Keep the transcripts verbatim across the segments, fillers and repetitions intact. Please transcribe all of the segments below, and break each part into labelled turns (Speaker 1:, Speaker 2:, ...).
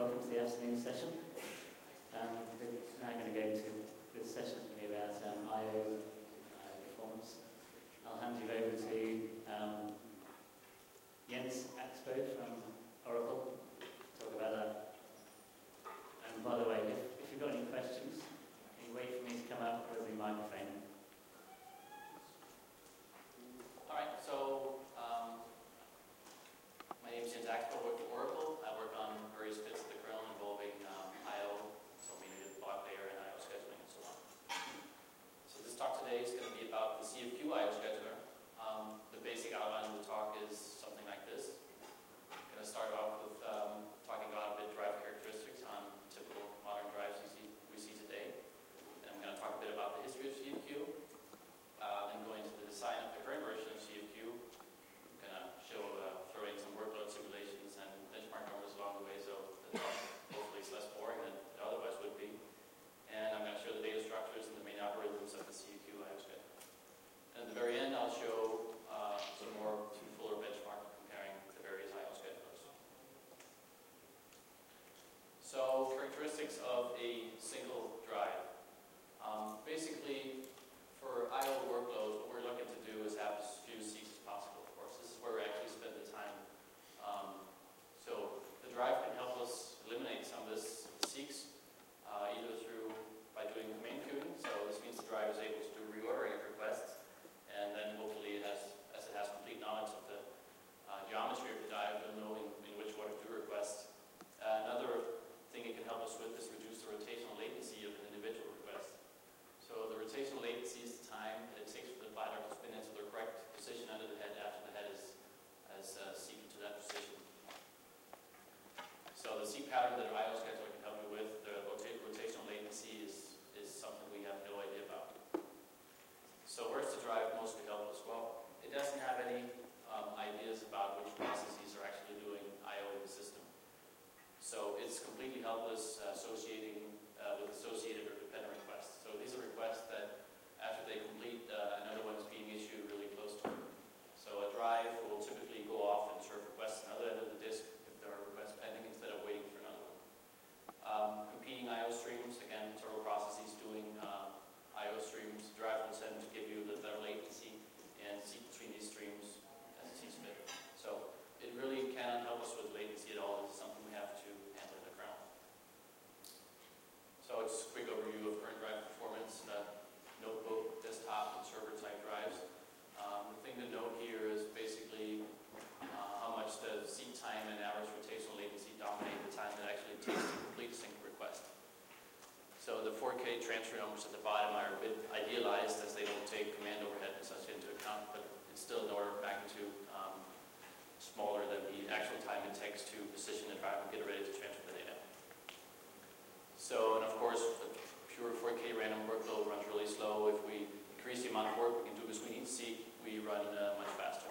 Speaker 1: welcome to the afternoon session. Um, we're now going to go into this session is going to be about um, I O uh, performance. I'll hand you over to um, Jens Axbo from Oracle to talk about that. And by the way, if, if you've got any questions, you wait for me to come up with the microphone.
Speaker 2: All right, so um, my name is Jens Axbo. I work for Oracle. I work on various bits of the kernel involving um, I O, so meaning block layer and I O scheduling and so on. So this talk today is going to be about the C F Q I O scheduler. Um, the basic outline of the talk is something like this. I'm going to start off with um, talking about bit drive characteristics on typical modern drives we see, we see today. And I'm going to talk a bit about the history of C F Q. Uh, and go into the design of the current version of C F Q. I'm going to show, uh, throw in some workload simulations and benchmark numbers along the way, so that hopefully it's less boring than it otherwise would be. And I'm going to show the data structures and the main algorithms of the C F Q I O schedule. And at the very end, I'll show uh, some more fuller benchmark comparing the various I O schedulers. So, characteristics of a single drive. Um, basically, for I O workloads, what we're looking to do is have as few seeks as possible, of course. This is where we actually spend the time. Um, so the drive can help us eliminate some of this seeks, uh, either through by doing command queuing. So this means the drive is able to do reordering of requests, and then hopefully it has, as it has complete knowledge of the uh, geometry of the dive, it'll know in, in which order to do requests. Uh, another thing it can help us with is reduce the rotational latency of an individual request. So the rotational latency is the time that it takes for the bladder to spin into the correct position under the head after the head is, has uh, seeked to that position. So the seek pattern that I O scheduler can help me with, the rota rotational latency is, is something we have no idea about. So where's the drive mostly help us? Well, it doesn't have any um, ideas about which processes are actually doing I O in the system. So it's completely helpless uh, associating uh, with associated or dependent requests. So these are requests that after they complete, uh, another one is being issued really close to it. So a drive will typically go off and serve requests on the other end of the disk if there are requests pending instead of waiting for another one. Um, competing I O streams, again, several processes doing uh, I O streams. The drive will send to give you the better latency and seek between these streams as it sees fit. So it really cannot help us with latency at all. It's something we have to handle in the kernel. So it's a quick overview of current drive performance, uh, notebook, desktop, and server type drives. Um, the thing to note here is basically uh, how much the seek time and average rotational latency dominate the time that actually takes to complete a single request. So the four K transfer numbers at the bottom are a bit idealized as they don't take command overhead and such into account, but it's still an order of magnitude um, smaller than the actual time it takes to position the drive and get it ready to transfer the data. So, and of course, the pure four K random workload runs really slow. If we increase the amount of work we can do between each seek, we run uh, much faster.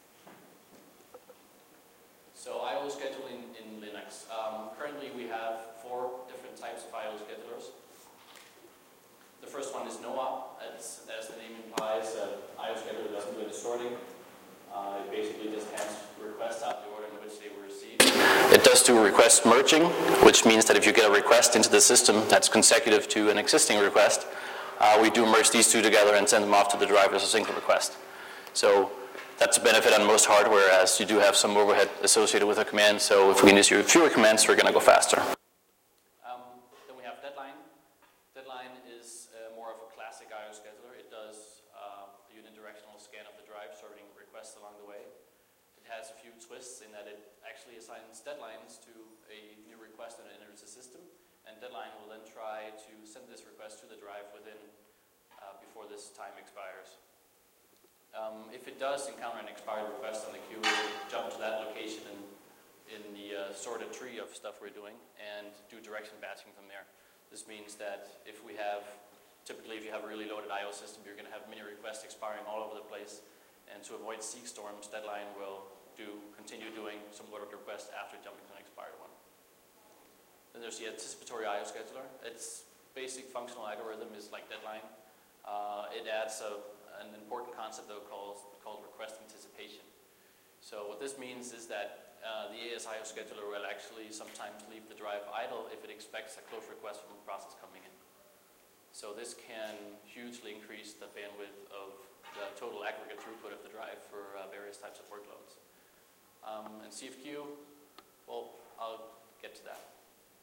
Speaker 2: So I O scheduling in Linux. Um, currently we have four different types of I O schedulers. The first one is no-op. As, as the name implies, uh, I O scheduler doesn't do any sorting. Uh, it basically just hands requests out the order in which they were received. It does do request merging, which means that if you get a request into the system that's consecutive to an existing request, uh, we do merge these two together and send them off to the driver as a single request. So that's a benefit on most hardware, as you do have some overhead associated with a command. So if we can issue fewer commands, we're going to go faster. Um, then we have Deadline. Deadline is uh, more of a classic I O scheduler. It does uh, a unidirectional scan of the drive, serving requests along the way. It has a few twists in that it actually assigns deadlines to a new request that enters the system, and Deadline will then try to send this request to the drive within uh, before this time expires. Um, if it does encounter an expired request on the queue, it will jump to that location in, in the uh, sorted tree of stuff we're doing and do direction batching from there. This means that if we have, typically if you have a really loaded I O system, you're going to have many requests expiring all over the place, and to avoid seek storms, Deadline will do continue doing some loaded requests after jumping to an expired one. Then there's the anticipatory I O scheduler. Its basic functional algorithm is like Deadline. Uh, it adds a, an important concept though called, called request anticipation. So what this means is that uh, the A S I O scheduler will actually sometimes leave the drive idle if it expects a close request from a process coming in. So this can hugely increase the bandwidth of the total aggregate throughput of the drive for uh, various types of workloads. Um, and C F Q, well, I'll get to that.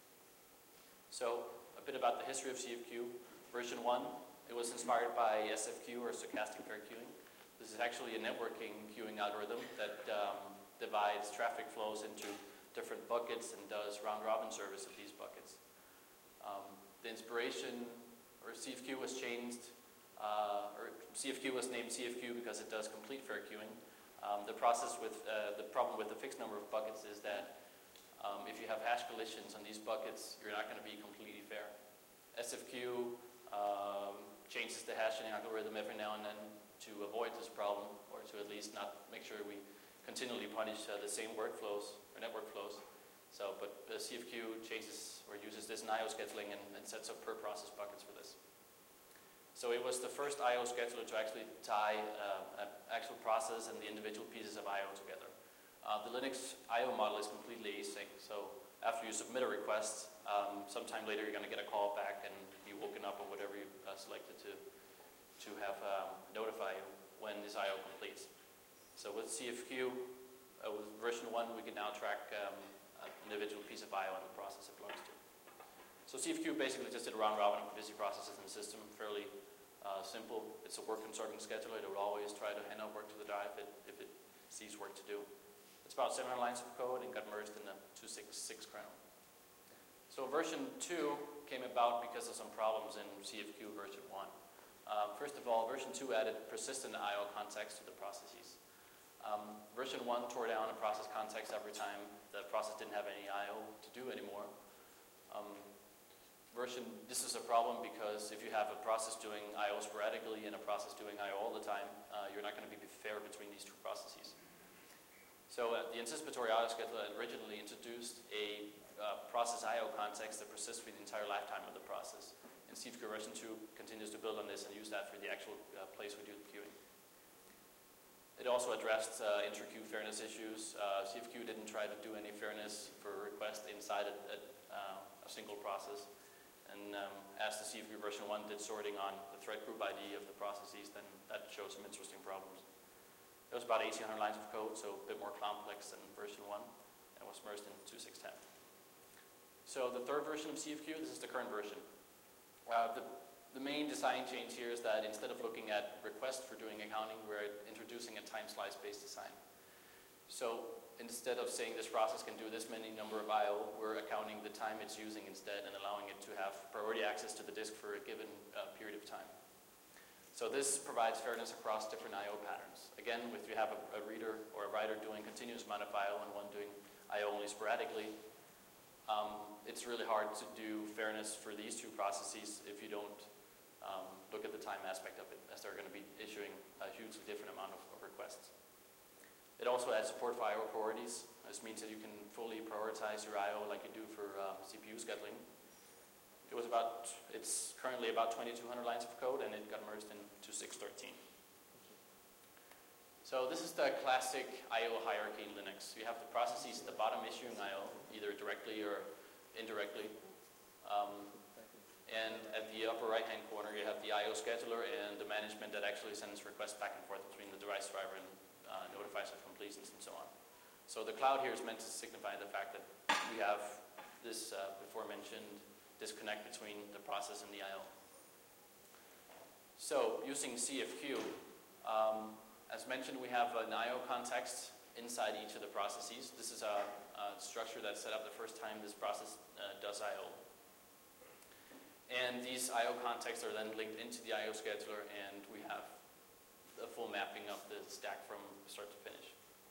Speaker 2: So a bit about the history of C F Q. Version one, it was inspired by S F Q, or stochastic fair queuing. This is actually a networking queuing algorithm that um, divides traffic flows into different buckets and does round-robin service of these buckets. Um, the inspiration, or C F Q was changed, uh, or C F Q was named C F Q because it does complete fair queuing. Um, the process with, uh, the problem with the fixed number of buckets is that um, if you have hash collisions on these buckets, you're not going to be completely fair. S F Q um, changes the hashing algorithm every now and then to avoid this problem, or to at least not make sure we continually punish uh, the same workflows or network flows. So, but uh, C F Q changes or uses this in I O scheduling and, and sets up per process buckets for this. So it was the first I O scheduler to actually tie uh, an actual process and the individual pieces of I O together. Uh, the Linux I O model is completely async, so after you submit a request, um, sometime later you're going to get a call back and be woken up or whatever you uh, selected to to have um, notify you when this I O completes. So with C F Q, uh, with version one, we can now track um, an individual piece of I O and the process it belongs to. So C F Q basically just did a round robin of busy processes in the system, fairly uh, simple. It's a work consorting scheduler that will always try to hand out work to the drive if it, if it sees work to do. It's about seven hundred lines of code and got merged in the two point six six kernel. So version two came about because of some problems in C F Q version one. Uh, first of all, version two added persistent I O context to the processes. Um, version one tore down a process context every time the process didn't have any I O to do anymore. Um, version, this is a problem because if you have a process doing I O sporadically and a process doing I O all the time, uh, you're not going to be fair between these two processes. So uh, the anticipatory I O scheduler originally introduced a uh, process I O context that persists for the entire lifetime of the process. And C F Q version two continues to build on this and use that for the actual uh, place we do the queuing. It also addressed uh, inter-queue fairness issues. Uh, C F Q didn't try to do any fairness for a request inside a, a, uh, a single process. And um, as the C F Q version one did sorting on the thread group I D of the processes, then that showed some interesting problems. It was about eighteen hundred lines of code, so a bit more complex than version one, and was merged in two point six ten. So the third version of C F Q, this is the current version. Uh, the, the main design change here is that instead of looking at requests for doing accounting, we're introducing a time slice-based design. So instead of saying this process can do this many number of I O, we're accounting the time it's using instead and allowing it to have priority access to the disk for a given uh, period of time. So this provides fairness across different I O patterns. Again, if you have a, a reader or a writer doing continuous amount of I O and one doing I O only sporadically, um, it's really hard to do fairness for these two processes if you don't um, look at the time aspect of it, as they're going to be issuing a hugely different amount of, of requests. It also adds support for I O priorities. This means that you can fully prioritize your I O like you do for um, C P U scheduling. It was about, it's currently about twenty-two hundred lines of code, and it got merged in two point six thirteen. So this is the classic I O hierarchy in Linux. You have the processes at the bottom issuing I O, either directly or indirectly. Um, and at the upper right-hand corner, you have the I O scheduler and the management that actually sends requests back and forth between the device driver and uh, notifies of completions and so on. So the cloud here is meant to signify the fact that we have this uh, before mentioned disconnect between the process and the I O. So using C F Q, um, as mentioned, we have an I O context inside each of the processes. This is a, a structure that's set up the first time this process uh, does I O. And these I O contexts are then linked into the I O scheduler, and we have a full mapping of the stack from start to finish.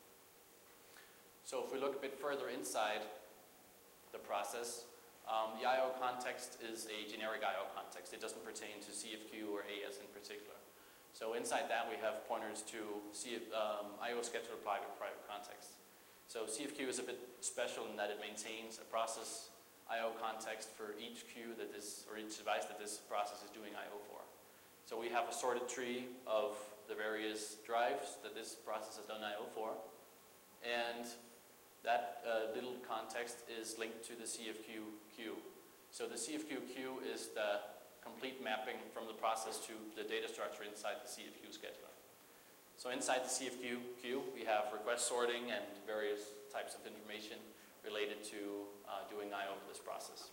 Speaker 2: So if we look a bit further inside the process, um, the I O context is a generic I O context. It doesn't pertain to C F Q or A S in particular. So inside that, we have pointers to C F, um, I O scheduler private private context. So C F Q is a bit special in that it maintains a process I O context for each queue that this, or each device that this process is doing I O for. So we have a sorted tree of the various drives that this process has done I O for, and that uh, little context is linked to the C F Q queue. So the C F Q queue is the complete mapping from the process to the data structure inside the C F Q scheduler. So inside the C F Q queue, we have request sorting and various types of information related to uh, doing I O for this process.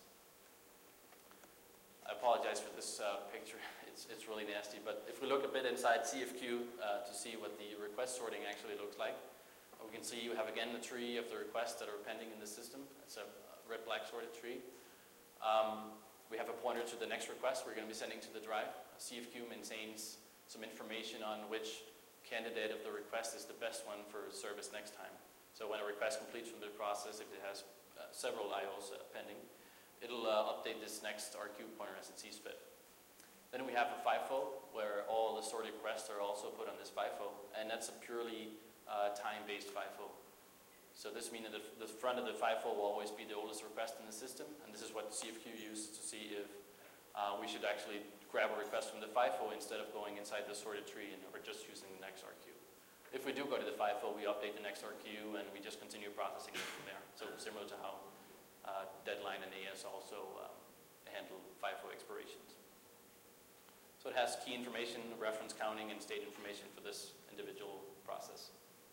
Speaker 2: I apologize for this uh, picture. It's, it's really nasty, but if we look a bit inside C F Q uh, to see what the request sorting actually looks like, we can see you have again the tree of the requests that are pending in the system. It's a red-black sorted tree. Um, we have a pointer to the next request we're going to be sending to the drive. C F Q maintains some information on which candidate of the request is the best one for service next time. So when a request completes from the process, if it has uh, several I Os uh, pending, it'll uh, update this next R Q pointer as it sees fit. Then we have a FIFO, where all the sorted requests are also put on this FIFO, and that's a purely uh, time-based FIFO. So this means that the front of the FIFO will always be the oldest request in the system, and this is what C F Q uses to see if uh, we should actually grab a request from the FIFO instead of going inside the sorted tree and, or just using the next R Q. If we do go to the FIFO, we update the next R Q and we just continue processing it from there. So similar to how uh, Deadline and A S also um, handle FIFO expirations. So it has key information, reference counting, and state information for this individual process.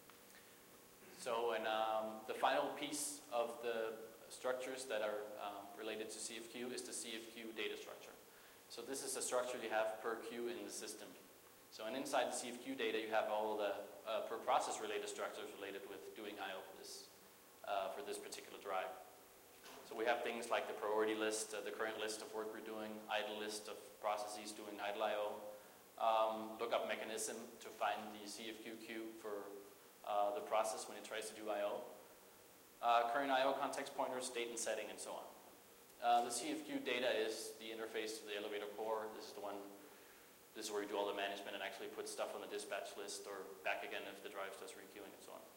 Speaker 2: So and um, the final piece of the structures that are um, related to C F Q is the C F Q data structure. So this is a structure you have per queue in the system. So and inside the C F Q data you have all the uh, per process related structures related with doing I O for this, uh, for this particular drive. So we have things like the priority list, uh, the current list of work we're doing, idle list of processes doing idle I O, um, lookup mechanism to find the C F Q queue for uh, the process when it tries to do I O, uh, current I O context pointers, date and setting, and so on. Uh, the C F Q data is the interface to the elevator core. This is the one, this is where we do all the management and actually put stuff on the dispatch list or back again if the drive does requeuing and so on.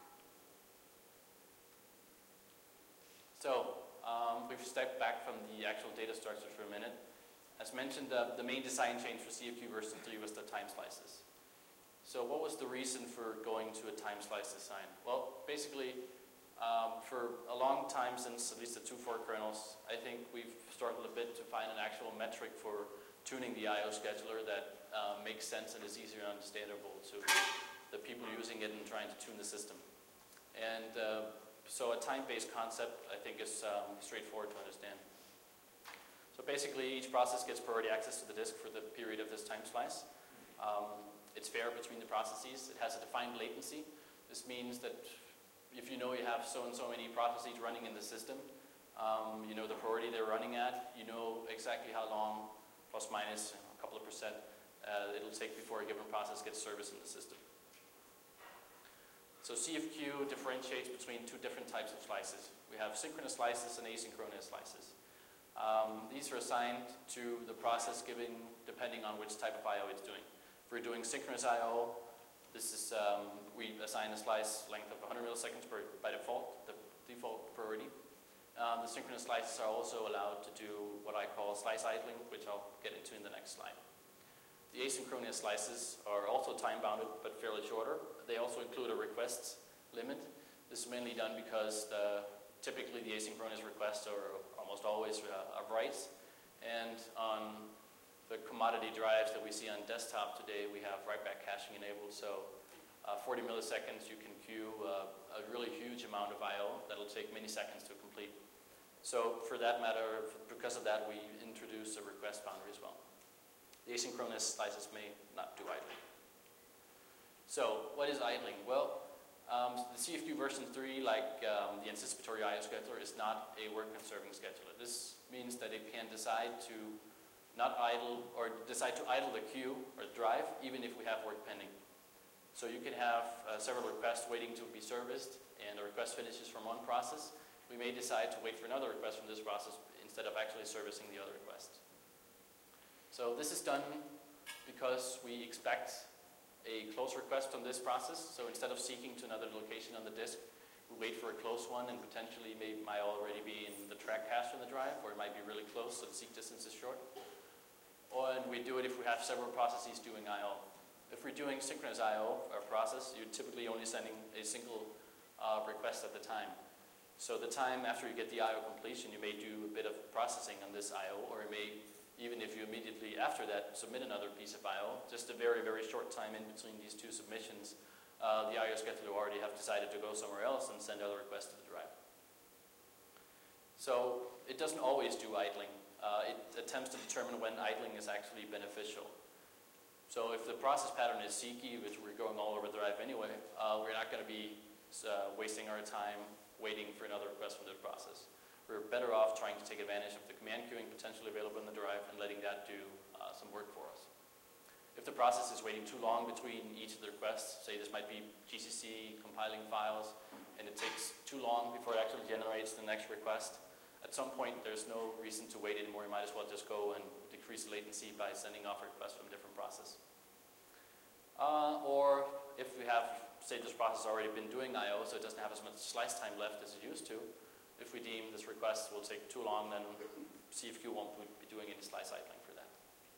Speaker 2: So, um, we've stepped back from the actual data structure for a minute. As mentioned, uh, the main design change for C F Q version three was the time slices. So what was the reason for going to a time slice design? Well, basically, um, for a long time since at least the two point four kernels, I think we've struggled a bit to find an actual metric for tuning the I O scheduler that uh, makes sense and is easier and understandable to the people using it and trying to tune the system. And uh, so a time-based concept, I think, is um, straightforward to understand. So basically, each process gets priority access to the disk for the period of this time slice. Um, it's fair between the processes. It has a defined latency. This means that if you know you have so and so many processes running in the system, um, you know the priority they're running at, you know exactly how long, plus minus a couple of percent, uh, it'll take before a given process gets service in the system. So C F Q differentiates between two different types of slices. We have synchronous slices and asynchronous slices. Um, these are assigned to the process giving depending on which type of I O it's doing. If we're doing synchronous I O, this is um, we assign a slice length of one hundred milliseconds per, by default, the default priority. Um, the synchronous slices are also allowed to do what I call slice idling, which I'll get into in the next slide. The asynchronous slices are also time-bounded, but fairly shorter. They also include a requests limit. This is mainly done because the, typically the asynchronous requests are almost always uh, are writes. And on the commodity drives that we see on desktop today, we have write-back caching enabled. So uh, forty milliseconds, you can queue uh, a really huge amount of I O that'll take many seconds to complete. So for that matter, because of that, we introduce a request boundary as well. The asynchronous slices may not do idling. So what is idling? Well, um, the C F Q version three, like um, the anticipatory I O scheduler, is not a work-conserving scheduler. This means that it can decide to not idle, or decide to idle the queue or the drive, even if we have work pending. So you can have uh, several requests waiting to be serviced, and a request finishes from one process. We may decide to wait for another request from this process instead of actually servicing the other request. So this is done because we expect a close request on this process. So instead of seeking to another location on the disk, we wait for a close one, and potentially may, might already be in the track cache on the drive, or it might be really close, so the seek distance is short. Or, and we do it if we have several processes doing I O. If we're doing synchronous I O, our process, you're typically only sending a single uh, request at the time. So the time after you get the I O completion, you may do a bit of processing on this I O, or you may, even if you immediately after that submit another piece of I O, just a very, very short time in between these two submissions, uh, the I O scheduler already have decided to go somewhere else and send other requests to the drive. So it doesn't always do idling. Uh, it attempts to determine when idling is actually beneficial. So if the process pattern is seeky, which we're going all over the drive anyway, uh, we're not going to be uh, wasting our time waiting for another request from the process. We're better off trying to take advantage of the command queuing potentially available in the drive and letting that do uh, some work for us. If the process is waiting too long between each of the requests, say this might be G C C compiling files, and it takes too long before it actually generates the next request, at some point there's no reason to wait anymore. You might as well just go and decrease the latency by sending off requests from a different process. Uh, or if we have, say this process has already been doing I O, so it doesn't have as much slice time left as it used to, if we deem this request will take too long, then C F Q won't be doing any slice idling for that.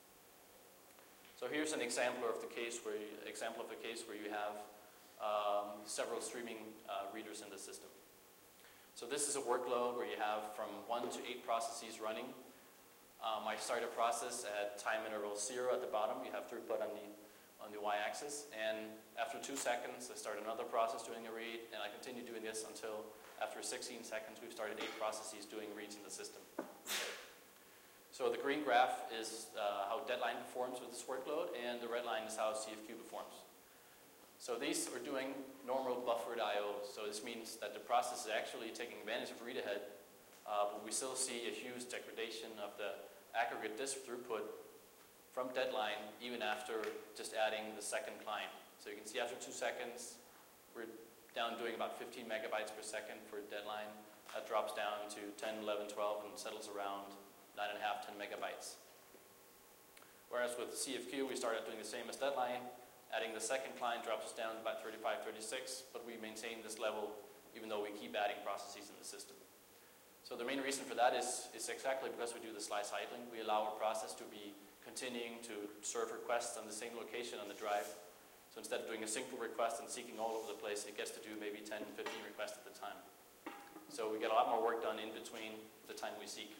Speaker 2: So here's an example of the case where you, example of the case where you have um, several streaming uh, readers in the system. So this is a workload where you have from one to eight processes running. Um, I start a process at time interval zero at the bottom. You have throughput on the on the y-axis, and after two seconds I start another process doing a read, and I continue doing this until after sixteen seconds we've started eight processes doing reads in the system. So the green graph is uh, how Deadline performs with this workload, and the red line is how C F Q performs. So these are doing normal buffered I Os, so this means that the process is actually taking advantage of read ahead, uh, but we still see a huge degradation of the aggregate disk throughput from Deadline, even after just adding the second client. So you can see after two seconds, we're down doing about fifteen megabytes per second for Deadline. That drops down to ten, eleven, twelve, and settles around nine and a half, ten megabytes. Whereas with C F Q, we started doing the same as Deadline. Adding the second client drops us down to about thirty-five, thirty-six, but we maintain this level even though we keep adding processes in the system. So the main reason for that is, is exactly because we do the slice idling. We allow our process to be continuing to serve requests on the same location on the drive. So instead of doing a single request and seeking all over the place, it gets to do maybe ten, fifteen requests at a time. So we get a lot more work done in between the time we seek.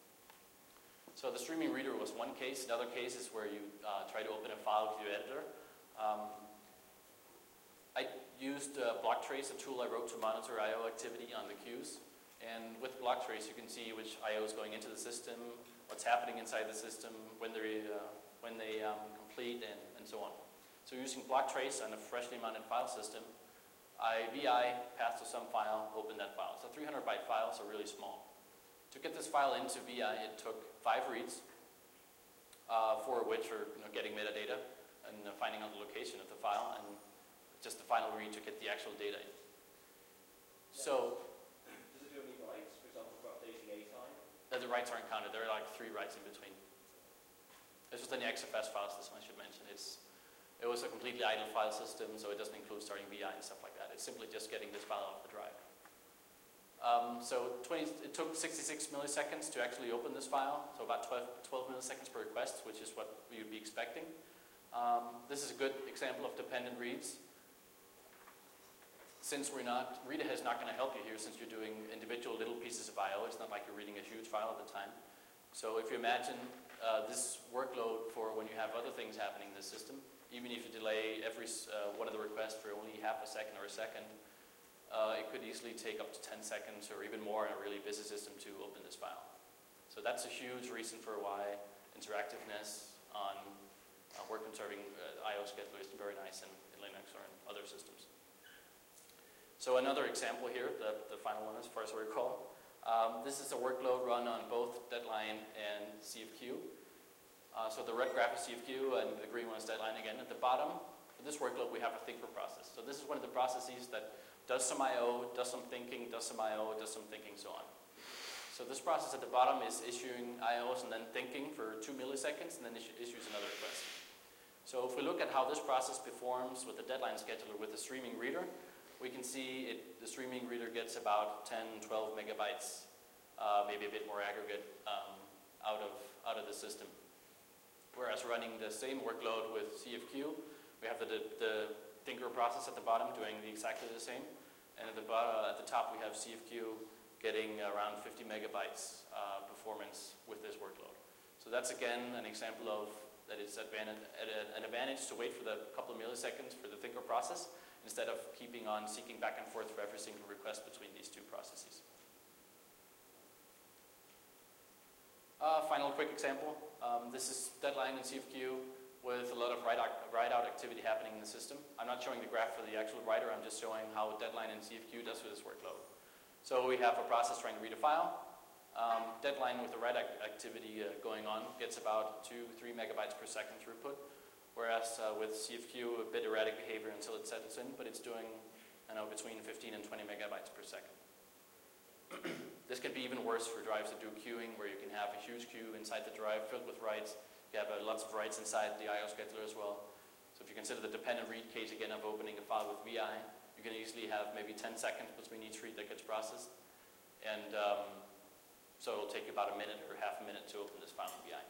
Speaker 2: So the streaming reader was one case. Another case is where you uh, try to open a file queue editor. Um, I used uh, Blocktrace, a tool I wrote to monitor I O activity on the queues. And with Blocktrace, you can see which I O is going into the system, what's happening inside the system, when, uh, when they um, complete, and, and so on. So using Blocktrace on a freshly mounted file system, I V I passed to some file, opened that file. So three hundred byte files are really small. To get this file into V I, it took five reads, uh, four of which are you know, getting metadata and uh, finding out the location of the file, and just the final read to get the actual data in. So
Speaker 3: does it do any writes, for example, for updating A time?
Speaker 2: Uh, the writes aren't counted. There are like three writes in between. This was in the X F S files, this one I should mention. It's, it was a completely idle file system, so it doesn't include starting V I and stuff like that. It's simply just getting this file off the drive. Um, so twenty, it took sixty-six milliseconds to actually open this file, so about twelve, twelve milliseconds per request, which is what we would be expecting. Um, this is a good example of dependent reads. Since we're not, read ahead is not going to help you here since you're doing individual little pieces of I O. It's not like you're reading a huge file at a time. So if you imagine uh, this workload for when you have other things happening in the system, even if you delay every uh, one of the requests for only half a second or a second, uh, it could easily take up to ten seconds or even more in a really busy system to open this file. So that's a huge reason for why interactiveness on uh, work conserving uh, I O scheduler is very nice in, in Linux or in other systems. So another example here, the, the final one as far as I recall. Um, this is a workload run on both Deadline and C F Q. Uh, so the red graph is C F Q and the green one is Deadline again. At the bottom, for this workload, we have a thinker process. So this is one of the processes that does some I O, does some thinking, does some I O, does some thinking, so on. So this process at the bottom is issuing I Os and then thinking for two milliseconds and then issu issues another request. So if we look at how this process performs with the Deadline scheduler with the streaming reader, we can see it, the streaming reader gets about ten, twelve megabytes, uh, maybe a bit more aggregate um, out, of, out of the system. Whereas running the same workload with C F Q, we have the, the, the thinker process at the bottom doing the exactly the same, And at the, bottom, at the top, we have C F Q getting around fifty megabytes uh, performance with this workload. So that's again an example of that it's advantage, an advantage to wait for the couple of milliseconds for the thinker process instead of keeping on seeking back and forth for every single request between these two processes. Uh, final quick example. Um, this is deadline in C F Q with a lot of write-out, write-out activity happening in the system. I'm not showing the graph for the actual writer, I'm just showing how deadline in C F Q does with this workload. So we have a process trying to read a file. Um, deadline with the write act activity uh, going on gets about two, three megabytes per second throughput, whereas uh, with C F Q, a bit erratic behavior until it settles in, but it's doing, I know, between fifteen and twenty megabytes per second. This can be even worse for drives that do queuing, where you can have a huge queue inside the drive filled with writes. You have uh, lots of writes inside the I O scheduler as well. So if you consider the dependent read case again of opening a file with V I, you can easily have maybe ten seconds between each read that gets processed. And um, so it'll take you about a minute or half a minute to open this file in V I.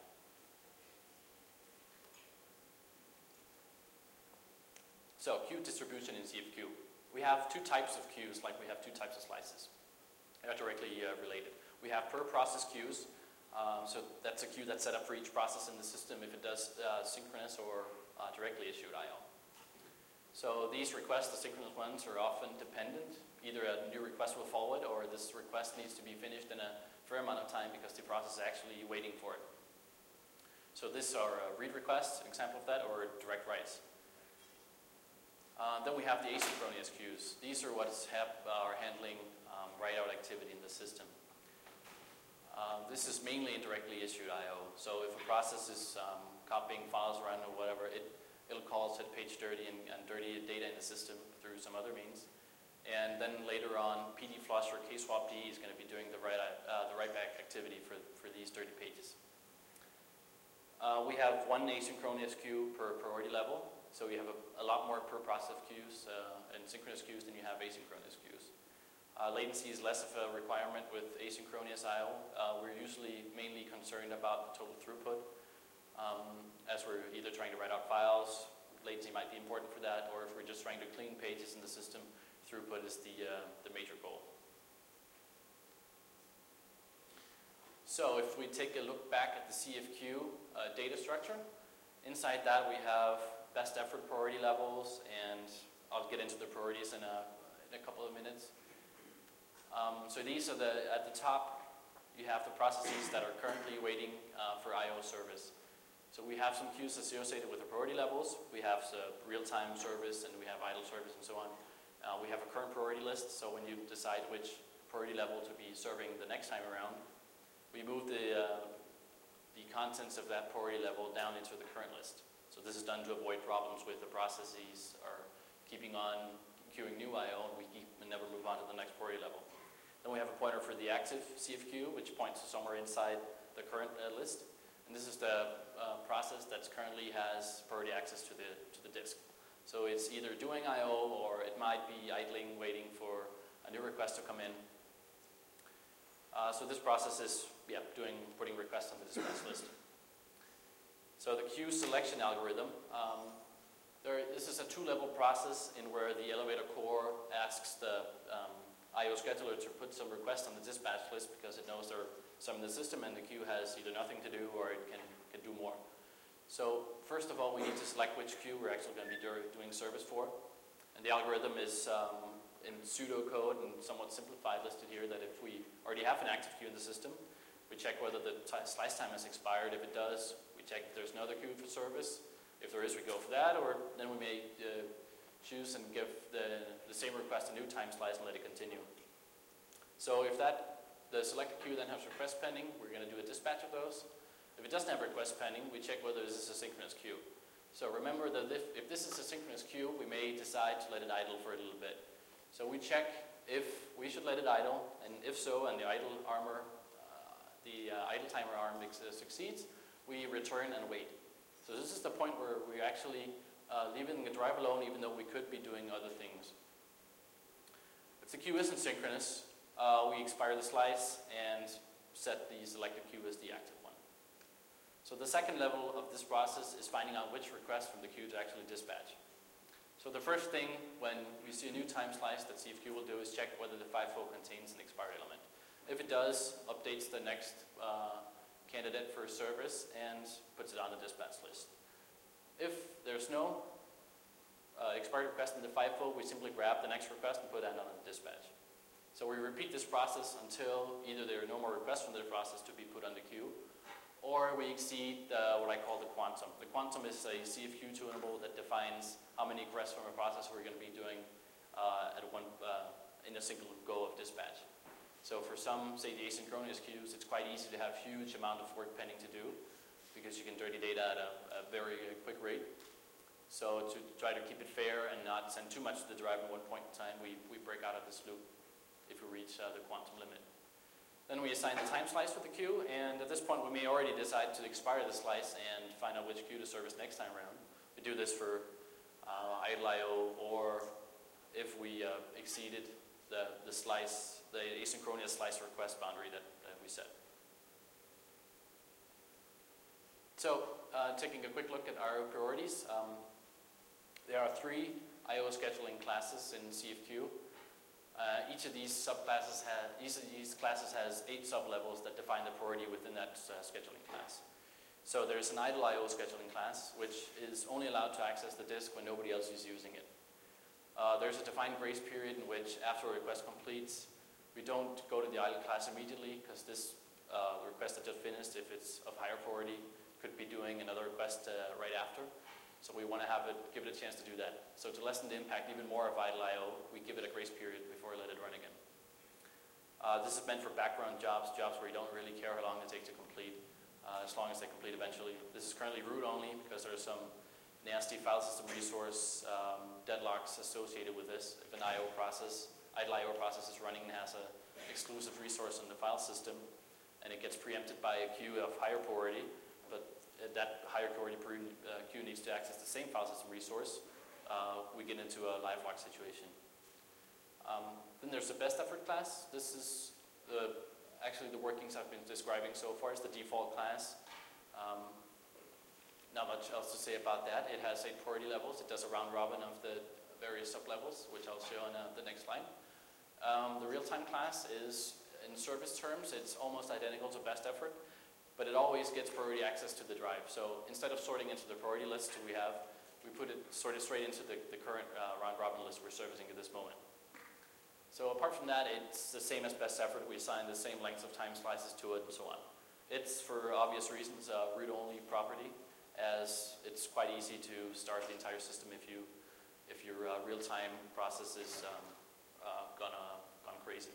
Speaker 2: So queue distribution in C F Q. We have two types of queues, like we have two types of slices. They're directly uh, related. We have per process queues. Um, so that's a queue that's set up for each process in the system if it does uh, synchronous or uh, directly issued I O. So these requests, the synchronous ones, are often dependent. Either a new request will follow it, or this request needs to be finished in a fair amount of time because the process is actually waiting for it. So these are uh, read requests, an example of that, or direct writes. Uh, then we have the asynchronous queues. These are what have, uh, are handling um, write-out activity in the system. Uh, this is mainly indirectly issued I O. So if a process is um, copying files around or whatever, it, it'll call set page dirty and, and dirty data in the system through some other means. And then later on, P D flush or K swap D is going to be doing the write, uh, the write back activity for, for these dirty pages. Uh, we have one asynchronous queue per priority level. So we have a, a lot more per process queues uh, and synchronous queues than you have asynchronous queues. Uh, latency is less of a requirement with asynchronous I O. Uh, we're usually mainly concerned about the total throughput. Um, as we're either trying to write out files, latency might be important for that, or if we're just trying to clean pages in the system, throughput is the, uh, the major goal. So if we take a look back at the C F Q uh, data structure, inside that we have best effort priority levels, and I'll get into the priorities in a, in a couple of minutes. Um, so these are the, at the top, you have the processes that are currently waiting uh, for I O service. So we have some queues associated with the priority levels. We have the real-time service, and we have idle service, and so on. Uh, we have a current priority list, so when you decide which priority level to be serving the next time around, we move the, uh, the contents of that priority level down into the current list. So this is done to avoid problems with the processes or keeping on queuing new I O, and we keep and never move on to the next priority level. Then we have a pointer for the active C F Q, which points to somewhere inside the current uh, list. And this is the uh, process that currently has priority access to the, to the disk. So it's either doing I O, or it might be idling, waiting for a new request to come in. Uh, so this process is yeah, doing, putting requests on the dispense list. So the queue selection algorithm, um, there, this is a two-level process in where the elevator core asks the um, I O scheduler to put some requests on the dispatch list because it knows there are some in the system, and the queue has either nothing to do or it can, can do more. So first of all, we need to select which queue we're actually going to be do doing service for. And the algorithm is um, in pseudocode and somewhat simplified listed here, that if we already have an active queue in the system, we check whether the slice time has expired. If it does, we check if there's another queue for service. If there is, we go for that, or then we may uh, choose and give the, the same request a new time slice and let it continue. So if that, the selected queue then has request pending, we're going to do a dispatch of those. If it doesn't have request pending, we check whether this is a synchronous queue. So remember that if, if this is a synchronous queue, we may decide to let it idle for a little bit. So we check if we should let it idle, and if so, and the idle armor, uh, the uh, idle timer arm uh, succeeds, we return and wait. So this is the point where we're actually uh, leaving the drive alone, even though we could be doing other things. If the queue isn't synchronous, uh, we expire the slice and set the selected queue as the active one. So the second level of this process is finding out which request from the queue to actually dispatch. So the first thing when we see a new time slice that C F Q will do is check whether the FIFO contains an expired element. If it does, updates the next uh, candidate for service and puts it on the dispatch list. If there's no uh, expired request in the FIFO, we simply grab the next request and put that on the dispatch. So we repeat this process until either there are no more requests from the process to be put on the queue, or we exceed uh, what I call the quantum. The quantum is a C F Q tunable that defines how many requests from a process we're going to be doing uh, at one uh, in a single go of dispatch. So for some, say the asynchronous queues, it's quite easy to have huge amount of work pending to do because you can dirty data at a, a very uh, quick rate. So to try to keep it fair and not send too much to the drive at one point in time, we, we break out of this loop if we reach uh, the quantum limit. Then we assign the time slice for the queue, and at this point we may already decide to expire the slice and find out which queue to service next time around. We do this for uh, idle I O, or if we uh, exceeded the, the slice, the asynchronous slice request boundary that, that we set. So, uh, taking a quick look at I O priorities, um, there are three I O scheduling classes in C F Q. Uh, each of these subclasses has, each of these classes has eight sublevels that define the priority within that uh, scheduling class. So there's an idle I O scheduling class, which is only allowed to access the disk when nobody else is using it. Uh, there's a defined grace period in which after a request completes, we don't go to the idle class immediately, because this uh, request that just finished, if it's of higher priority, could be doing another request uh, right after. So we want to have it, give it a chance to do that. So to lessen the impact even more of idle I O, we give it a grace period before we let it run again. Uh, this is meant for background jobs, jobs where you don't really care how long it takes to complete, uh, as long as they complete eventually. This is currently root only because there's some nasty file system resource um, deadlocks associated with this. If an I O process, idle I O process is running and has an exclusive resource in the file system, and it gets preempted by a queue of higher priority, but that higher priority uh, queue needs to access the same file system resource, uh, we get into a live lock situation. Um, then there's the best effort class. This is the, actually the workings I've been describing so far. It's the default class. Um, not much else to say about that. It has eight priority levels. It does a round robin of the various sublevels, which I'll show on uh, the next slide. Um, the real-time class is, in service terms, it's almost identical to best effort, but it always gets priority access to the drive. So instead of sorting into the priority list we have, we put it sorted straight into the, the current uh, round robin list we're servicing at this moment. So apart from that, it's the same as best effort. We assign the same lengths of time slices to it and so on. It's, for obvious reasons, a root-only property, as it's quite easy to start the entire system if, you, if your uh, real-time process is um, uh, gone, uh, gone crazy.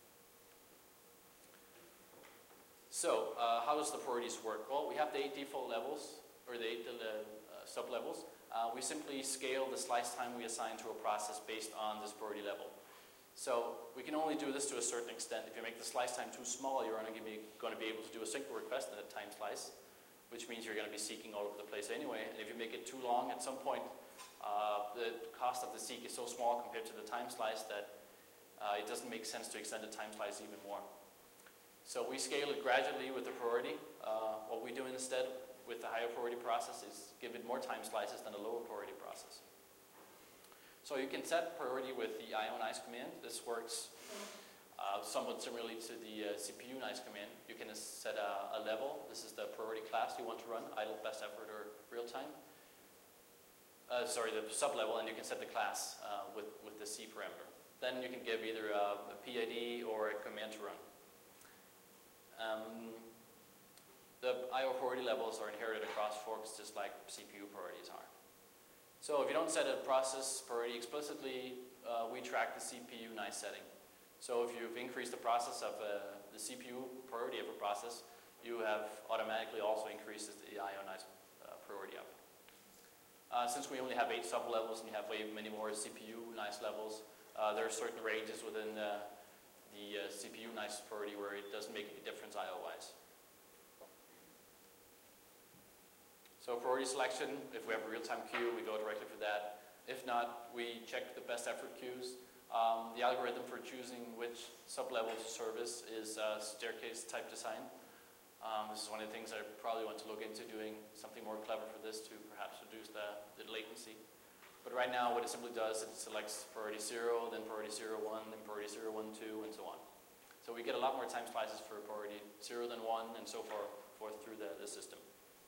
Speaker 2: So, uh, how does the priorities work? Well, we have the eight default levels, or the eight uh, sub-levels. Uh, we simply scale the slice time we assign to a process based on this priority level. So, we can only do this to a certain extent. If you make the slice time too small, you're only going to be able to do a single request in a time slice, which means you're going to be seeking all over the place anyway. And if you make it too long, at some point, uh, the cost of the seek is so small compared to the time slice that uh, it doesn't make sense to extend the time slice even more. So we scale it gradually with the priority. Uh, what we do instead with the higher priority process is give it more time slices than a lower priority process. So you can set priority with the I O nice command. This works uh, somewhat similarly to the uh, C P U nice command. You can set a, a level. This is the priority class you want to run, idle, best effort, or real time. Uh, sorry, the sub-level, and you can set the class uh, with, with the C parameter. Then you can give either a, a P I D or a command to run. Um, the I O priority levels are inherited across forks just like C P U priorities are. So if you don't set a process priority explicitly, uh, we track the C P U nice setting. So if you've increased the process of uh, the C P U priority of a process, you have automatically also increased the I O nice uh, priority up. Uh, since we only have eight sub-levels and you have way many more C P U nice levels, uh, there are certain ranges within the the uh, C P U nice priority where it doesn't make any difference I O-wise. So priority selection, if we have a real-time queue, we go directly for that. If not, we check the best effort queues. Um, the algorithm for choosing which sub-level to service is uh, staircase type design. Um, this is one of the things I probably want to look into, doing something more clever for this to perhaps reduce the, the latency. But right now what it simply does, it selects priority zero, then priority zero one, then priority zero one two, and so on. So we get a lot more time slices for priority zero than one, and so far forth through the, the system.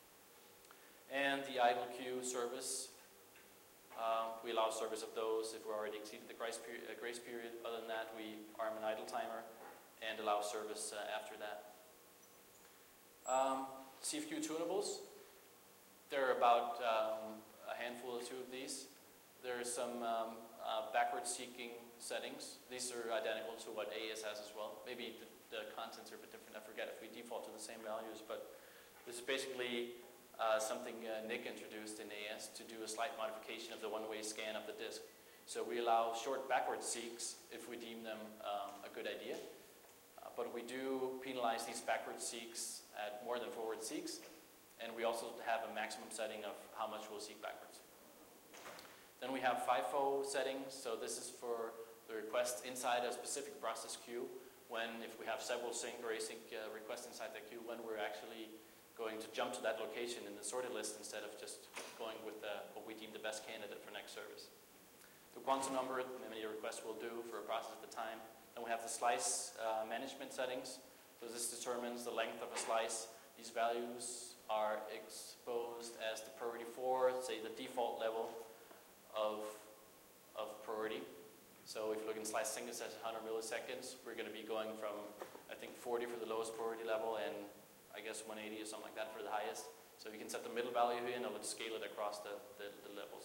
Speaker 2: And the idle queue service, uh, we allow service of those if we already exceeded the grace period, uh, grace period. Other than that, we arm an idle timer and allow service uh, after that. Um, C F Q tunables, there are about um, a handful or two of these. There are some um, uh, backward seeking settings. These are identical to what A E S has as well. Maybe the, the contents are a bit different. I forget if we default to the same values, but this is basically uh, something uh, Nick introduced in A E S to do a slight modification of the one-way scan of the disk. So we allow short backward seeks if we deem them um, a good idea. Uh, but we do penalize these backward seeks at more than forward seeks. And we also have a maximum setting of how much we'll seek backwards. Then we have FIFO settings. So this is for the request inside a specific process queue. When, if we have several sync or async uh, requests inside that queue, when we're actually going to jump to that location in the sorted list instead of just going with uh, what we deem the best candidate for next service. The quantum number, how many requests we'll do for a process at a time. Then we have the slice uh, management settings. So this determines the length of a slice. These values are exposed as the priority four, say the default level of, of priority. So if you look in slice single as one hundred milliseconds, we're going to be going from, I think, forty for the lowest priority level and I guess one eighty or something like that for the highest. So you can set the middle value here and it'll scale it across the, the, the levels.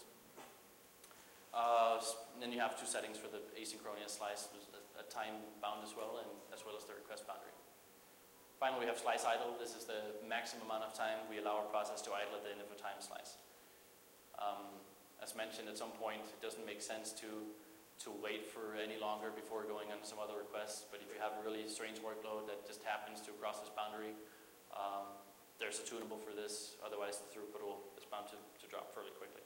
Speaker 2: Uh, and then you have two settings for the asynchronous slice, a, a time bound as well, and as well as the request boundary. Finally, we have slice idle. This is the maximum amount of time we allow our process to idle at the end of a time slice. Um, as mentioned, at some point, it doesn't make sense to, to wait for any longer before going on some other requests. But if you have a really strange workload that just happens to cross this boundary, um, there's a tunable for this. Otherwise, the throughput will, is bound to, to drop fairly quickly.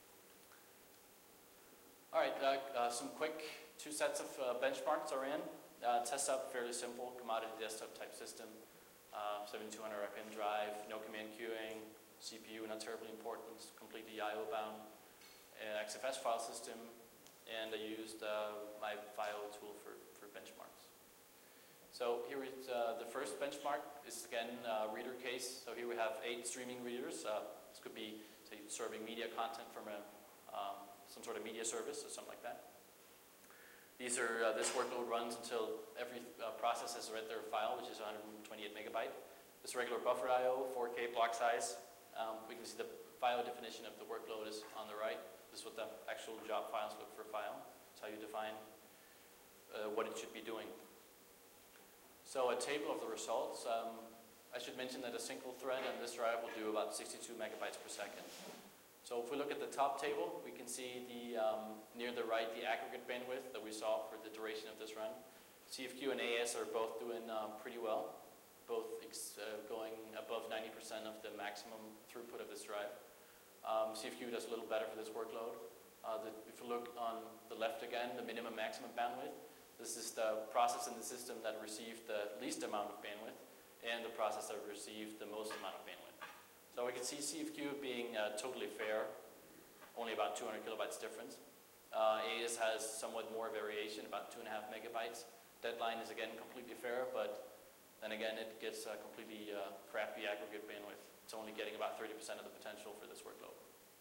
Speaker 2: All right, uh, uh, some quick two sets of uh, benchmarks are in. Uh, test up, fairly simple, commodity desktop type system. Uh, seventy-two hundred R P M drive, no command queuing, C P U not terribly important, completely I O bound, uh, X F S file system, and I used uh, my file tool for, for benchmarks. So here is uh, the first benchmark is again uh, reader case. So here we have eight streaming readers. Uh, this could be, say, serving media content from a, um, some sort of media service or something like that. These are, uh, this workload runs until every uh, process has read their file, which is one hundred twenty-eight megabyte. This regular buffer I O, four K block size. Um, we can see the file definition of the workload is on the right. This is what the actual job files look for file. It's how you define uh, what it should be doing. So a table of the results. Um, I should mention that a single thread on this drive will do about sixty-two megabytes per second. So if we look at the top table, we can see the um, near the right the aggregate bandwidth that we saw for the duration of this run. C F Q and A E S are both doing um, pretty well, both ex uh, going above ninety percent of the maximum throughput of this drive. Um, C F Q does a little better for this workload. Uh, the, if you look on the left again, the minimum maximum bandwidth. This is the process in the system that received the least amount of bandwidth and the process that received the most amount of bandwidth. So we can see C F Q being uh, totally fair, only about two hundred kilobytes difference. Uh, A E S has somewhat more variation, about two and a half megabytes. Deadline is again completely fair, but then again it gets uh, completely uh, crappy aggregate bandwidth. It's only getting about thirty percent of the potential for this workload.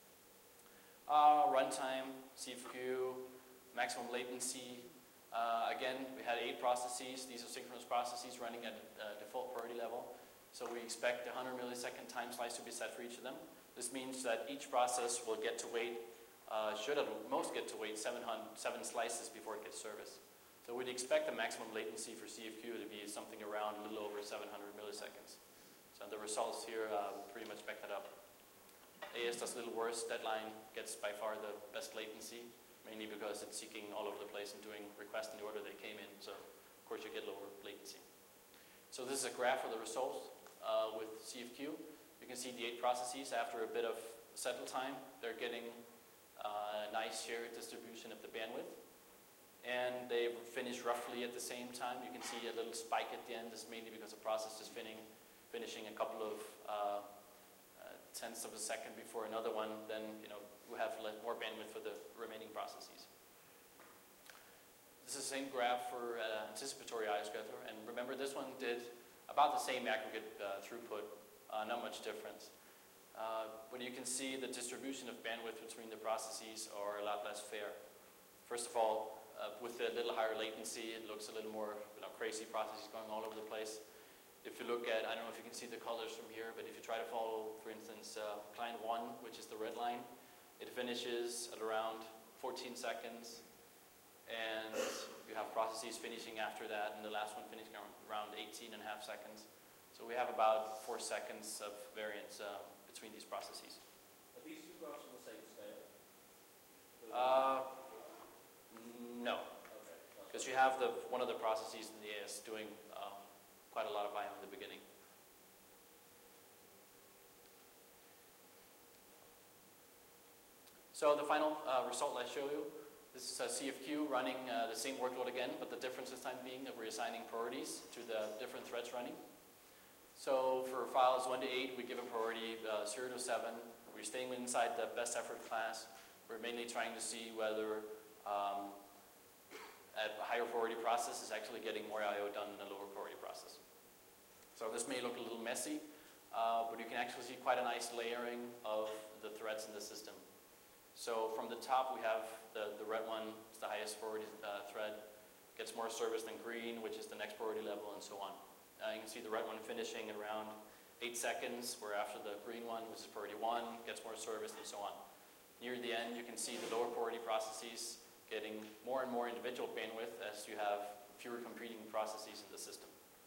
Speaker 2: Uh, runtime, C F Q, maximum latency. Uh, again, we had eight processes. These are synchronous processes running at uh, default priority level. So we expect a one hundred millisecond time slice to be set for each of them. This means that each process will get to wait, uh, should at most get to wait seven, hundred, seven slices before it gets service. So we'd expect the maximum latency for C F Q to be something around a little over seven hundred milliseconds. So the results here uh, pretty much back that up. A E S does a little worse. Deadline gets by far the best latency, mainly because it's seeking all over the place and doing requests in the order they came in. So of course you get lower latency. So this is a graph of the results uh, with C F Q. You can see the eight processes after a bit of settle time. They're getting uh, a nice shared distribution of the bandwidth. And they finish roughly at the same time. You can see a little spike at the end. This is mainly because the process is finishing, finishing a couple of uh, uh, tenths of a second before another one then, you know, we have le- more bandwidth for the remaining processes. This is the same graph for uh, anticipatory I O scheduler, and remember this one did about the same aggregate uh, throughput, uh, not much difference. Uh, but you can see the distribution of bandwidth between the processes are a lot less fair. First of all, uh, with a little higher latency, it looks a little more you know, crazy processes going all over the place. If you look at, I don't know if you can see the colors from here, but if you try to follow, for instance, uh, client one, which is the red line, it finishes at around fourteen seconds, and you have processes finishing after that, and the last one finishing around eighteen and a half seconds. So we have about four seconds of variance uh, between these processes.
Speaker 3: Are these two graphs on the same scale?
Speaker 2: Uh, no,
Speaker 3: Okay.
Speaker 2: because you have the one of the processes in the A S doing um, quite a lot of I O in the beginning. So the final uh, result I show you, this is a C F Q running uh, the same workload again, but the difference this time being that we're assigning priorities to the different threads running. So for files one to eight, we give a priority uh, zero to seven. We're staying inside the best effort class. We're mainly trying to see whether um, a higher priority process is actually getting more I O done than a lower priority process. So this may look a little messy, uh, but you can actually see quite a nice layering of the threads in the system. So from the top, we have the, the red one, it's the highest priority uh, thread, gets more service than green, which is the next priority level, and so on. Uh, you can see the red one finishing at around eight seconds, where after the green one, which is priority one, gets more service, and so on. Near the end, you can see the lower priority processes getting more and more individual bandwidth as you have fewer competing processes in the system.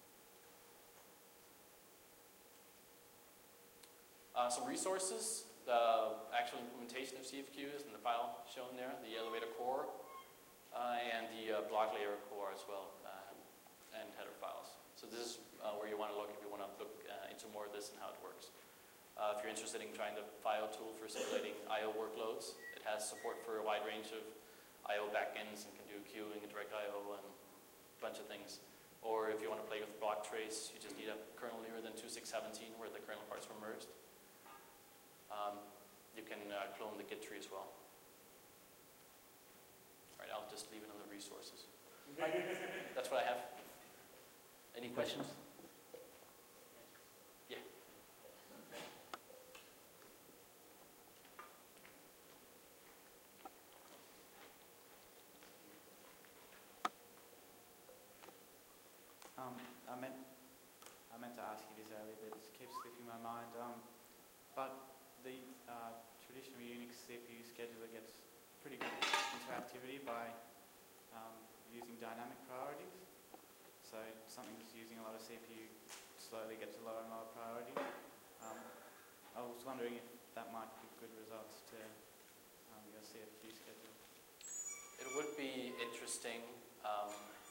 Speaker 2: Uh, some resources. The actual implementation of C F Q is in the file shown there, the elevator core, uh, and the uh, block layer core as well, uh, and header files. So this is uh, where you want to look if you want to look uh, into more of this and how it works. Uh, if you're interested in trying the file tool for simulating I O workloads, it has support for a wide range of I O backends and can do queuing and direct I O and a bunch of things. Or if you want to play with block trace, you just need a kernel newer than two six one seven where the kernel parts were merged. Um, you can uh, clone the Git tree as well. All right, I'll just leave it on the resources. That's what I have. Any questions? Yeah.
Speaker 4: Um, I meant I meant to ask you this earlier, but it keeps slipping my mind. Um, but the uh, traditional Unix C P U scheduler gets pretty good interactivity by um, using dynamic priorities. So something's using a lot of C P U slowly gets a lower and lower priority. Um, I was wondering if that might give good results to um, your C F Q schedule.
Speaker 2: It would be interesting um,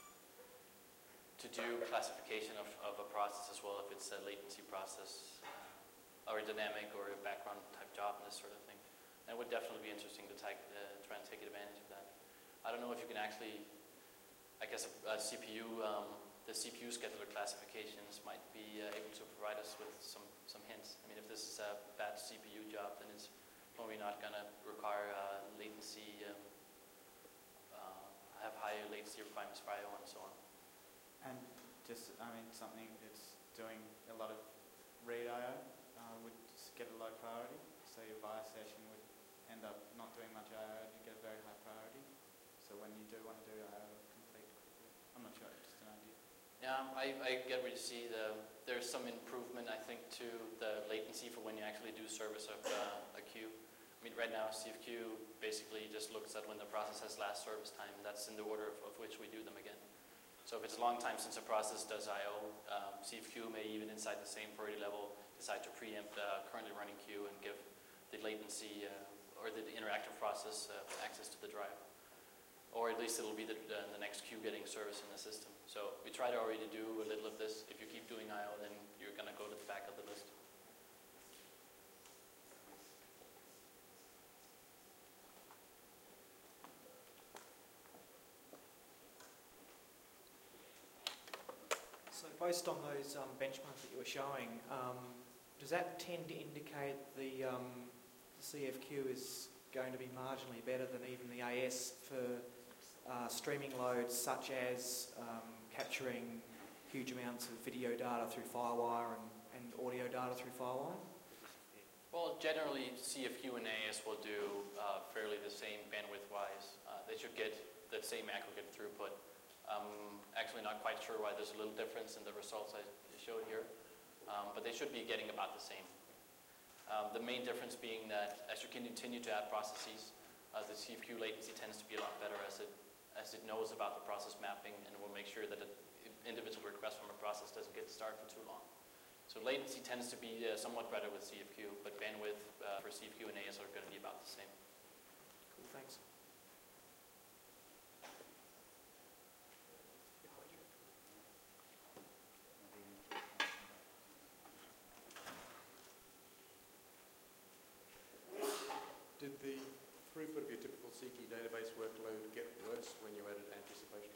Speaker 2: to do classification of, of a process as well, if it's a latency process or a dynamic or a background type job and this sort of thing. It would definitely be interesting to take, uh, try and take advantage of that. I don't know if you can actually, I guess a, a C P U, um, the C P U scheduler classifications might be uh, able to provide us with some, some hints. I mean, if this is a bad C P U job, then it's probably not going to require uh, latency, um, uh, have higher latency requirements for I O and so on.
Speaker 4: And just, I mean, something that's doing a lot of read I O uh, would just get a low priority. So your V I A session would end up not doing much I O and you get a very high priority. So when you do want to do I O, complete quickly. I'm not sure, just an idea.
Speaker 2: Yeah, I, I get where you see the, there's some improvement, I think, to the latency for when you actually do service of uh, a queue. I mean, right now, C F Q basically just looks at when the process has last service time. That's in the order of, of which we do them again. So if it's a long time since a process does I O, um, C F Q may even inside the same priority level decide to preempt a currently running queue and give the latency uh, or the interactive process uh, access to the drive. Or at least it'll be the, the, the next queue getting service in the system. So we try to already do a little of this. If you keep doing I O, then you're going to go to the back of the list.
Speaker 5: So based on those um, benchmarks that you were showing, um, does that tend to indicate the, um, the C F Q is going to be marginally better than even the A S for uh, streaming loads such as um, capturing huge amounts of video data through Firewire and, and audio data through Firewire?
Speaker 2: Well, generally, C F Q and A S will do uh, fairly the same bandwidth-wise. Uh, they should get the same aggregate throughput. I'm actually not quite sure why there's a little difference in the results I showed here, um, but they should be getting about the same. Um, the main difference being that as you can continue to add processes, uh, the C F Q latency tends to be a lot better as it as it knows about the process mapping and will make sure that an individual request from a process doesn't get started for too long. So latency tends to be uh, somewhat better with C F Q, but bandwidth uh, for C F Q and A S are going to be about the same.
Speaker 5: Cool, thanks.
Speaker 6: Did the throughput of your typical C K I database workload get worse when you added anticipation?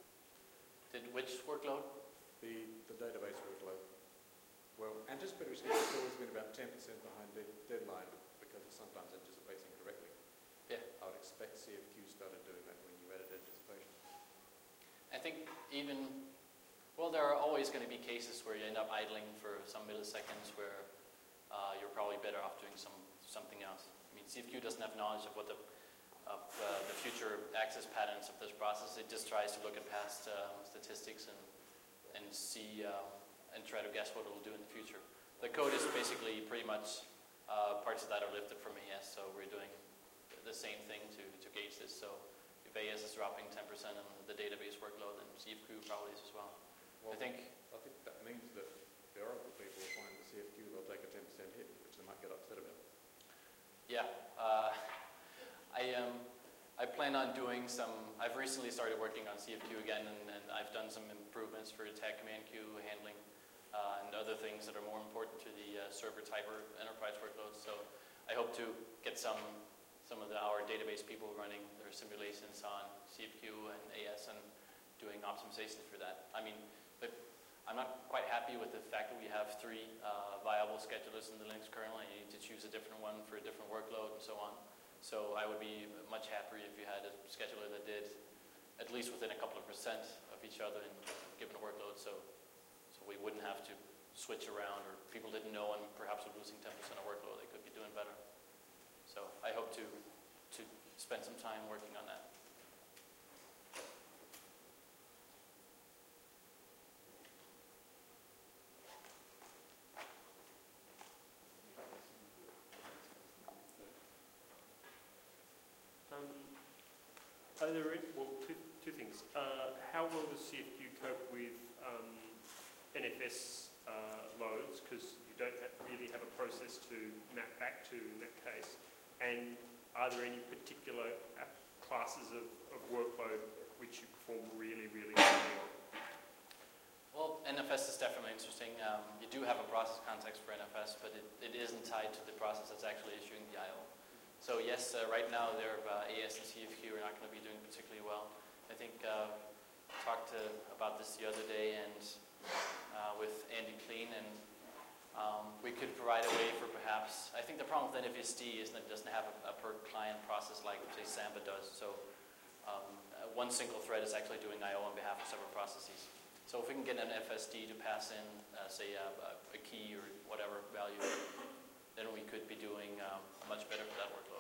Speaker 2: Did which workload?
Speaker 6: The, the database workload. Well, anticipatory scheduling has always been about ten percent behind the deadline because it's sometimes anticipating correctly.
Speaker 2: Yeah.
Speaker 6: I would expect C F Q started doing that when you added anticipation.
Speaker 2: I think even, well, there are always going to be cases where you end up idling for some milliseconds where uh, you're probably better off doing some something else. I mean, C F Q doesn't have knowledge of what the of uh, the future access patterns of this process. It just tries to look at past uh, statistics and and see uh, and try to guess what it will do in the future. The code is basically pretty much uh, parts of that are lifted from A S, so we're doing the same thing to, to gauge this. So if A S is dropping ten percent on the database workload, then C F Q probably is as well.
Speaker 6: Well,
Speaker 2: I think
Speaker 6: I think that means that the Oracle people will find the C F Q, they'll take a ten percent hit, which they might get upset about.
Speaker 2: Yeah, uh, I um, I plan on doing some. I've recently started working on C F Q again, and, and I've done some improvements for tag command queue handling uh, and other things that are more important to the uh, server type or enterprise workloads. So I hope to get some some of the, our database people running their simulations on C F Q and A S and doing optimization for that. I mean, but I'm not quite happy with the fact that we have three uh, viable schedulers in the Linux kernel, and you need to choose a different one for a different workload and so on. So I would be much happier if you had a scheduler that did at least within a couple of percent of each other in given a workload, so so we wouldn't have to switch around, or people didn't know and perhaps were losing ten percent of workload. They could be doing better. So I hope to to spend some time working on that.
Speaker 3: Um, are there any, well, two, two things. Uh, how will the C F Q cope with um, N F S uh, loads, because you don't ha really have a process to map back to in that case? And are there any particular app classes of, of workload which you perform really, really well on?
Speaker 2: Well, N F S is definitely interesting. Um, you do have a process context for N F S, but it, it isn't tied to the process that's actually issuing the I O. So yes, uh, right now their uh, A S and C F Q are not going to be doing particularly well. I think uh, talked to, about this the other day and uh, with Andy Clean, and um, we could provide a way for perhaps, I think the problem with N F S D is that it doesn't have a, a per client process like, say, Samba does. So um, uh, one single thread is actually doing I O on behalf of several processes. So if we can get an F S D to pass in, uh, say, a, a key or whatever value, then we could be doing um, much better for that workload.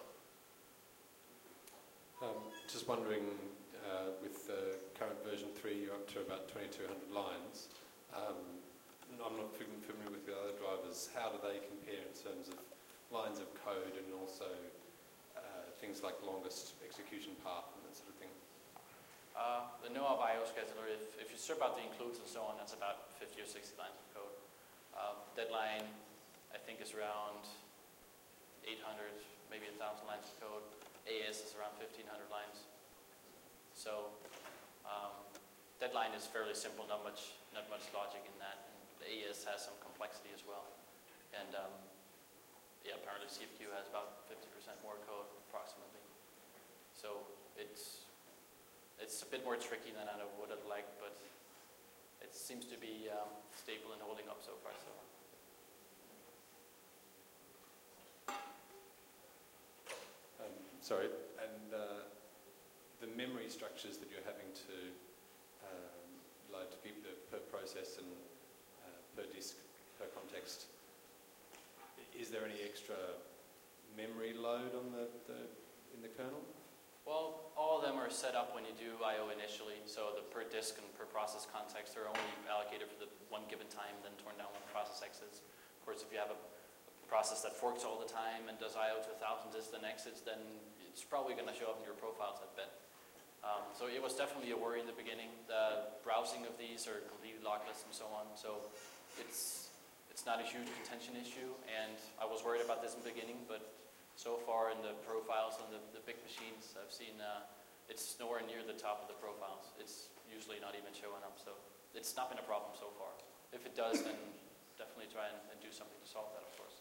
Speaker 6: Um, just wondering, uh, with uh, current version three, you're up to about twenty-two hundred lines. Um, I'm not familiar with the other drivers. How do they compare in terms of lines of code and also uh, things like longest execution path and that sort of thing?
Speaker 2: Uh, the NoAP I O scheduler, if, if you strip out the includes and so on, that's about fifty or sixty lines of code. Uh, deadline, I think, is around eight hundred, maybe one thousand lines of code. A S is around fifteen hundred lines. So um, deadline is fairly simple, not much, not much logic in that. And the A S has some complexity as well. And um, yeah, apparently C F Q has about fifty percent more code, approximately. So it's It's a bit more tricky than I would have liked, but it seems to be um, stable and holding up so far. So,
Speaker 6: um, sorry, and uh, the memory structures that you're having to um, load to keep the per process and uh, per disk, per context, is there any extra memory load on the, the in the kernel?
Speaker 2: Well, all of them are set up when you do I O initially, so the per disk and per process context are only allocated for the one given time, then torn down when the process exits. Of course, if you have a process that forks all the time and does I O to a thousand disks then exits, then it's probably going to show up in your profiles, I bet. Um, so it was definitely a worry in the beginning. The browsing of these are completely lockless and so on, so it's, it's not a huge contention issue, and I was worried about this in the beginning, but so far in the profiles on the, the big machines I've seen, uh, it's nowhere near the top of the profiles. It's usually not even showing up, so it's not been a problem so far. If it does, then definitely try and, and do something to solve that, of course.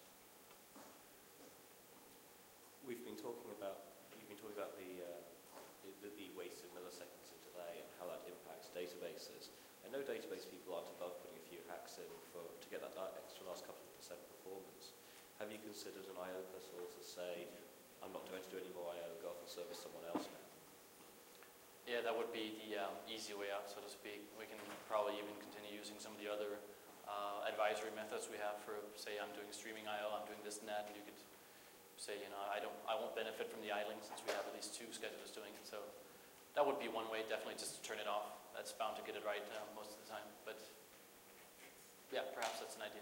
Speaker 7: We've been talking about, you've been talking about the, uh, the, the wasted milliseconds of delay and how that impacts databases. I know database people aren't above putting a few hacks in for, to get that extra last couple of percent performance. Have you considered an I O vessel to say, I'm not going to do any more I O, go off and service someone else now?
Speaker 2: Yeah, that would be the um, easy way out, so to speak. We can probably even continue using some of the other uh, advisory methods we have for, say, I'm doing streaming I O, I'm doing this and that, and you could say, you know, I don't, I won't benefit from the idling since we have at least two schedulers doing it. So that would be one way, definitely just to turn it off. That's bound to get it right uh, most of the time. But yeah, perhaps that's an idea.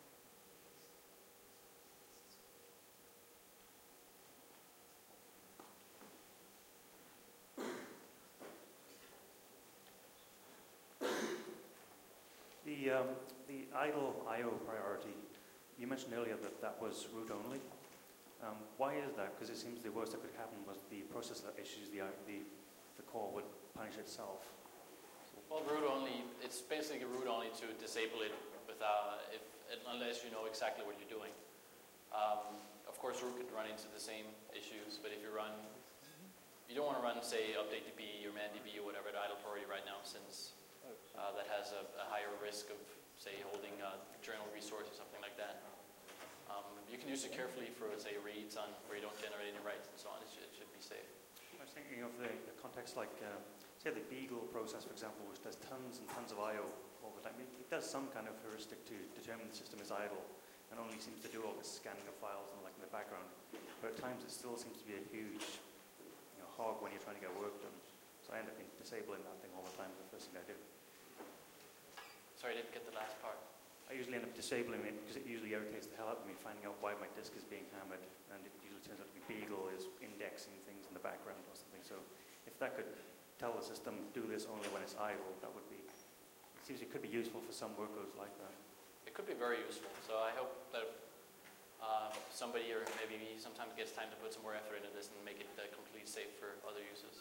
Speaker 8: The, um, the idle I O priority, you mentioned earlier that that was root only. Um, why is that? Because it seems the worst that could happen was the processor issues, the, the, the core would punish itself.
Speaker 2: Well, root only, it's basically root only to disable it without, if, unless you know exactly what you're doing. Um, of course, root could run into the same issues, but if you run, you don't want to run, say, update D B or man D B or whatever at idle priority right now, since uh, that has a, a higher risk of, say, holding a journal resource or something like that. Um, you can use it carefully for, say, reads on where you don't generate any writes and so on. It should, it should be safe.
Speaker 8: I was thinking of the, the context like, um, say, the Beagle process, for example, which does tons and tons of I O all the time. It, it does some kind of heuristic to determine the system is idle and only seems to do all this scanning of files and like in the background. But at times it still seems to be a huge you know, hog when you're trying to get work done. So I end up disabling that thing all the time, the first thing I do.
Speaker 2: Sorry, I didn't get the last part.
Speaker 8: I usually end up disabling it because it usually irritates the hell out of me finding out why my disk is being hammered, and it usually turns out to be Beagle is indexing things in the background or something. So if that could tell the system do this only when it's idle, that would be, it seems it could be useful for some workloads like that.
Speaker 2: It could be very useful. So I hope that uh, somebody or maybe me sometimes gets time to put some more effort into this and make it uh, completely safe for other users.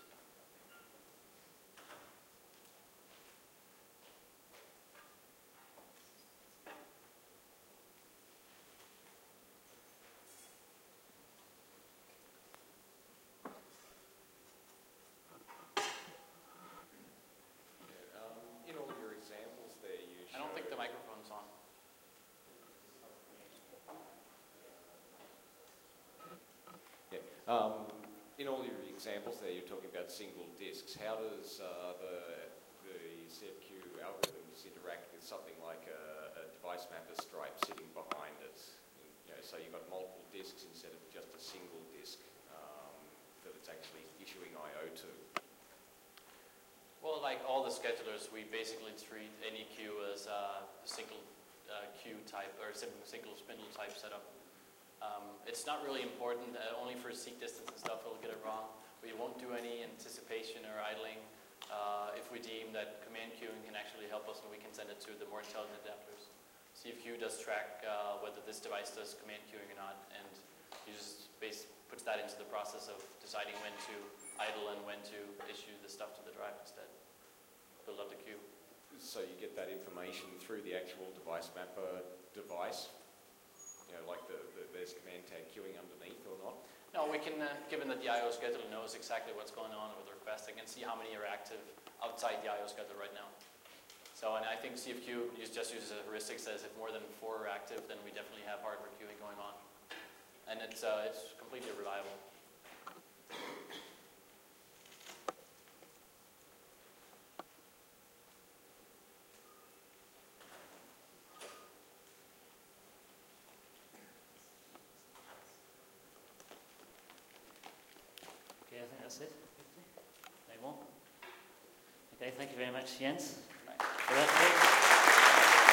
Speaker 2: I don't think the microphone's on.
Speaker 7: Yeah. Um, in all your examples there, you're talking about single disks. How does uh, the, the C F Q algorithms interact with something like a, a device mapper stripe sitting behind it? You know, so you've got multiple disks instead of just a single disk um, that it's actually issuing I O to.
Speaker 2: Well, like all the schedulers, we basically treat any queue as a single uh, queue type or single, single spindle type setup. Um, it's not really important, uh, only for seek distance and stuff it'll get it wrong. We won't do any anticipation or idling. Uh, if we deem that command queuing can actually help us, and we can send it to the more intelligent adapters. C F Q does track uh, whether this device does command queuing or not, and uses base, puts that into the process of deciding when to idle and when to issue the stuff to the drive instead. Build up the queue.
Speaker 7: So you get that information through the actual device mapper device? You know, like the, the, there's command tag queuing underneath or not?
Speaker 2: No, we can, uh, given that the I O scheduler knows exactly what's going on with the request, I can see how many are active outside the I O scheduler right now. So, and I think C F Q use, just uses a heuristic, says if more than four are active, then we definitely have hardware queuing going on. And it's, uh, it's completely reliable.
Speaker 1: Okay, I think that's it. No more? Okay, thank you very much, Jens. For that talk.